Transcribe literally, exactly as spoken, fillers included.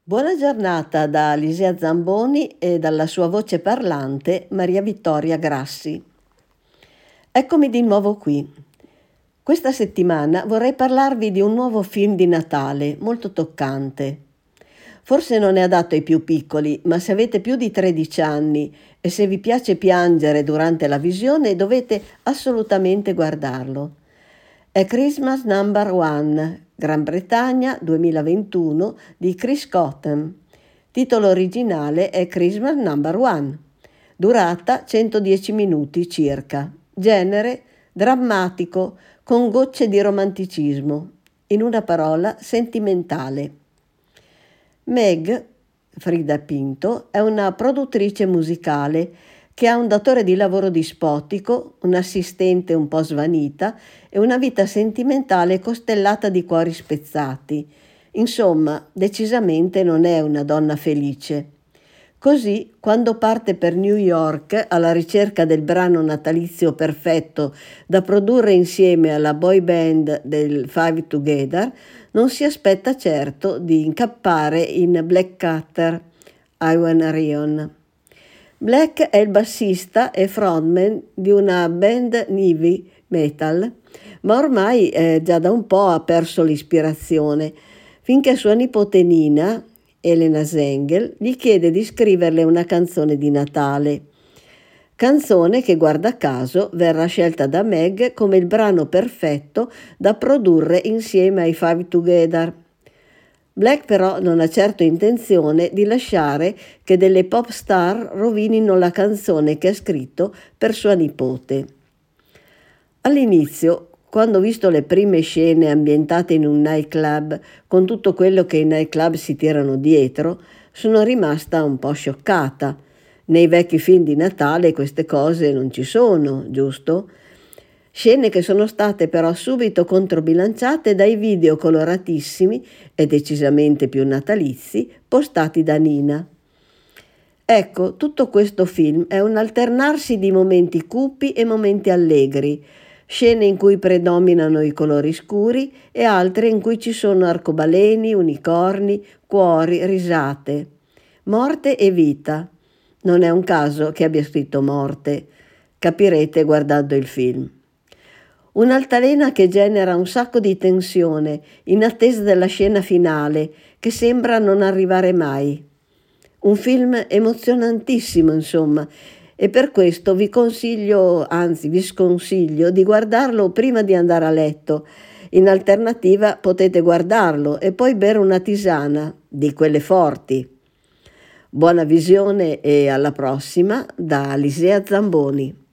Buona giornata da Alisea Zamboni e dalla sua voce parlante Maria Vittoria Grassi. Eccomi di nuovo qui. Questa settimana vorrei parlarvi di un nuovo film di Natale molto toccante. Forse non è adatto ai più piccoli, ma se avete più di tredici anni e se vi piace piangere durante la visione dovete assolutamente guardarlo. È Christmas Number One, Gran Bretagna duemilaventuno di Chris Cottam. Titolo originale è Christmas Number One. Durata centodieci minuti circa. Genere drammatico con gocce di romanticismo. In una parola, sentimentale. Meg, Frida Pinto, è una produttrice musicale che ha un datore di lavoro dispotico, un'assistente un po' svanita e una vita sentimentale costellata di cuori spezzati. Insomma, decisamente non è una donna felice. Così, quando parte per New York alla ricerca del brano natalizio perfetto da produrre insieme alla boy band del Five Together, non si aspetta certo di incappare in Blackwater, Iwan Rheon. Black è il bassista e frontman di una band heavy metal, ma ormai eh, già da un po' ha perso l'ispirazione, finché sua nipote Nina, Elena Zengel, gli chiede di scriverle una canzone di Natale. Canzone che, guarda caso, verrà scelta da Meg come il brano perfetto da produrre insieme ai Five Together. Black però non ha certo intenzione di lasciare che delle pop star rovinino la canzone che ha scritto per sua nipote. All'inizio, quando ho visto le prime scene ambientate in un nightclub con tutto quello che i nightclub si tirano dietro, sono rimasta un po' scioccata. Nei vecchi film di Natale queste cose non ci sono, giusto? Scene che sono state però subito controbilanciate dai video coloratissimi e decisamente più natalizi postati da Nina. Ecco, tutto questo film è un alternarsi di momenti cupi e momenti allegri, scene in cui predominano i colori scuri e altre in cui ci sono arcobaleni, unicorni, cuori, risate. Morte e vita. Non è un caso che abbia scritto morte, capirete guardando il film. Un'altalena che genera un sacco di tensione in attesa della scena finale che sembra non arrivare mai. Un film emozionantissimo, insomma, e per questo vi consiglio, anzi vi sconsiglio, di guardarlo prima di andare a letto. In alternativa potete guardarlo e poi bere una tisana, di quelle forti. Buona visione e alla prossima da Alisea Zamboni.